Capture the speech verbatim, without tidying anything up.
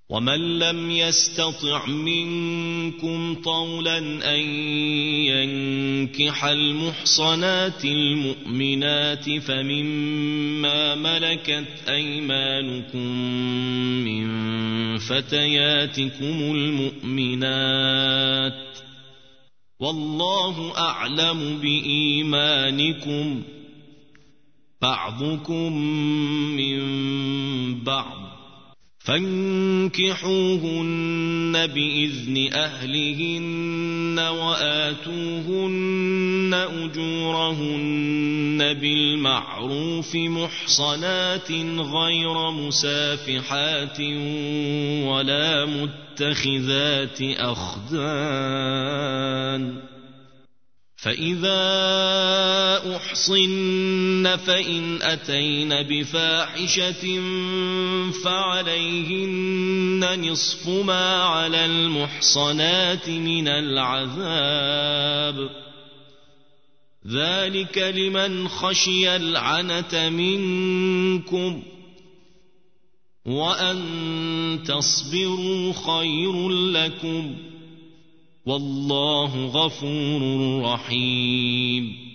ومن لم يستطع منكم طولا أن ينكح المحصنات المؤمنات فمما ملكت أيمانكم من فتياتكم المؤمنات والله أعلم بإيمانكم بعضكم من بعض فانكحوهن بإذن أهلهن وآتوهن أجورهن بالمعروف محصنات غير مسافحات ولا متخذات أخدان فإذا أحصن فإن أتين بفاحشة فعليهن نصف ما على المحصنات من العذاب ذلك لمن خشي العنة منكم وأن تصبروا خير لكم والله غفور رحيم